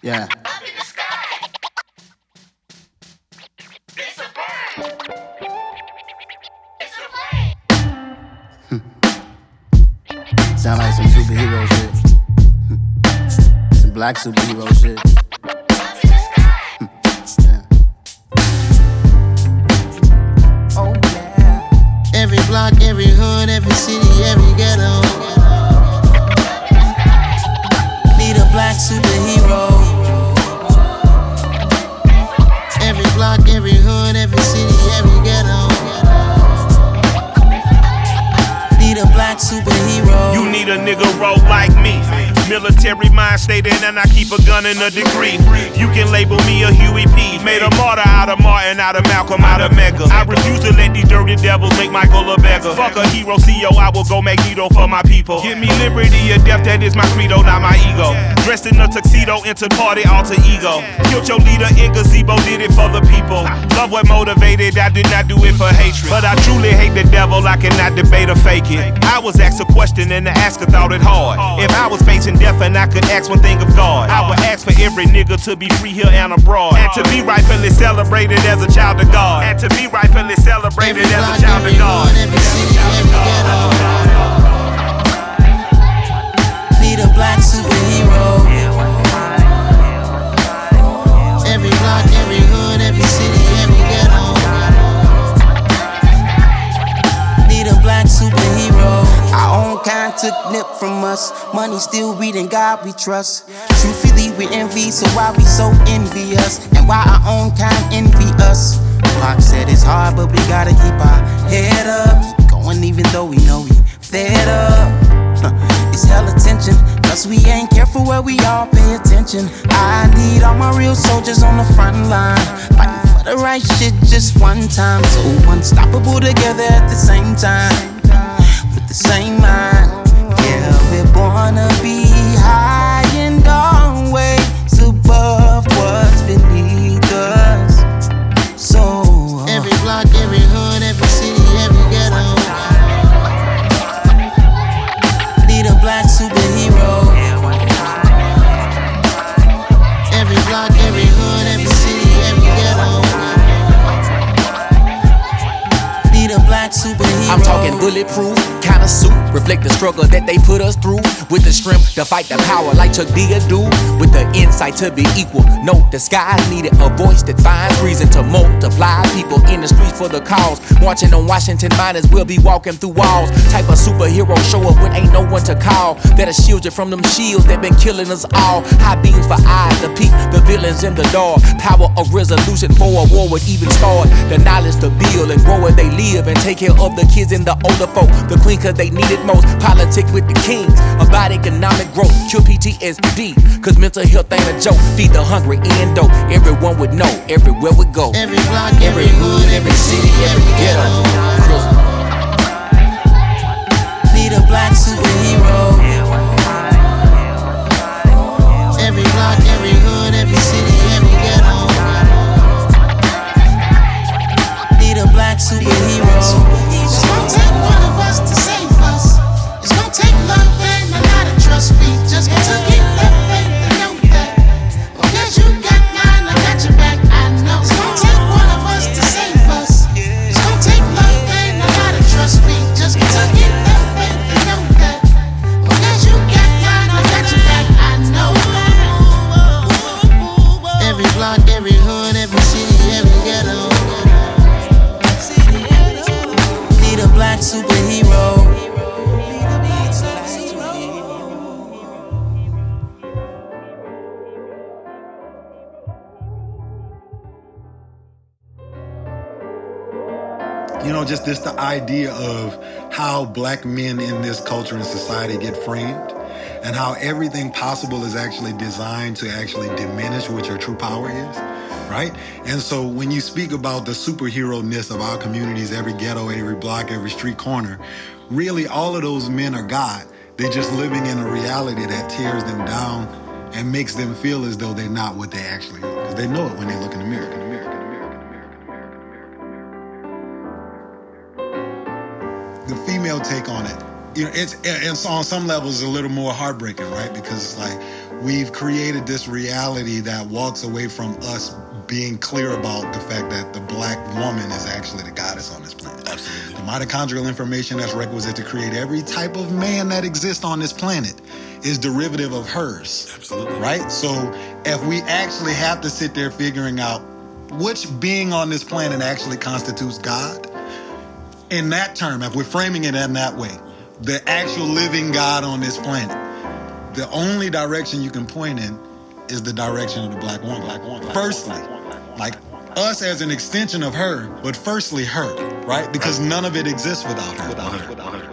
Yeah. Sound like some superhero shit. Some black superhero shit. Yeah. Oh yeah. Every block, every hood, every city, every ghetto. Need a black superhero. Every block, every hood, every city, every ghetto. Need a black superhero. You need a nigga roll like me. Military mind state and I keep a gun and a degree. You can label me a Huey P. Made a martyr out of Martin, out of Malcolm, out of Mega. I refuse to let these dirty devils make Michael a beggar. Fuck a hero CEO, I will go Magneto for my people. Give me liberty or death, that is my credo, not my ego. Dressed in a tuxedo, into party, alter ego. Killed your leader in gazebo, did it for the people. Love what motivated, I did not do it for hatred. But I truly hate the devil, I cannot debate or fake it. I was asked a question and the asker thought it hard. If I was facing death and I could ask one thing of God, I would ask for every nigga to be free here and abroad, and to be rightfully celebrated as a child of God, and to be rightfully celebrated as a child of God. Every city, every ghetto. Need a black superhero. Every block, every hood, every city, every ghetto. Need a black superhero. Our own kind took nip from us. Money still reading God we trust. Truthfully we envy, so why we so envious? And why our own kind envy us? Pac said it's hard, but we gotta keep our head up. Keep going even though we know we fed up. It's hella tension, cause we ain't careful where we all pay attention. I need all my real soldiers on the front line, fighting for the right shit just one time. So unstoppable together at the same time, with the same mind. Yeah, we're born to be high and always above what's beneath us. So every block, every hood, every city, every ghetto. Need a black superhero. Every block, every hood, every city, every ghetto. Need a black superhero. I'm talking bulletproof kind of suit, reflect the struggle that they put us through, with the strength to fight the power like Chuck D do, with the insight to be equal. No disguise needed, a voice that finds reason to multiply people in the streets for the cause. Marching on Washington, might as well be walking through walls. Type of superhero show up when ain't no one to call, that'll shield you from them shields that been killing us all. High beams for eyes to peek the villains in the dark. Power of resolution for a war would even start. The knowledge to build and grow where they live, and take care of the kids and the older folk. The queen cause they need it most. Politic with the kings about economic growth. Cure PTSD, cause mental health ain't a joke. Feed the hungry and dope. Everyone would know everywhere we go. Every block, every hood, every city, every ghetto. Need a black superhero. Every block, every hood, every city, every ghetto. Need a black superhero. It's gonna take one of us to save us. It's gonna take love and a lot of trust. We just got to keep that faith and know that. Oh, yes, you got mine, I got your back, I know. It's gonna take one of us to save us. It's gonna take love and a lot of trust. We just got to keep that faith and know that. Oh, yes, you got mine, I got your back, I know. Every block, every hood, every city, every ghetto. Need a black superhero. You know, just this the idea of how black men in this culture and society get framed, and how everything possible is actually designed to actually diminish what your true power is, right? And so when you speak about the superhero-ness of our communities, every ghetto, every block, every street corner, really all of those men are God. They're just living in a reality that tears them down and makes them feel as though they're not what they actually are, because they know it when they look in the mirror. The female take on it it's on some levels a little more heartbreaking, right? Because it's like we've created this reality that walks away from us being clear about the fact that the black woman is actually the goddess on this planet. Absolutely. The mitochondrial information that's requisite to create every type of man that exists on this planet is derivative of hers. Absolutely. Right? So if we actually have to sit there figuring out which being on this planet actually constitutes God, in that term, if we're framing it in that way, the actual living God on this planet, the only direction you can point in is the direction of the black woman. Firstly, like us as an extension of her, but firstly her, right? Because none of it exists without her.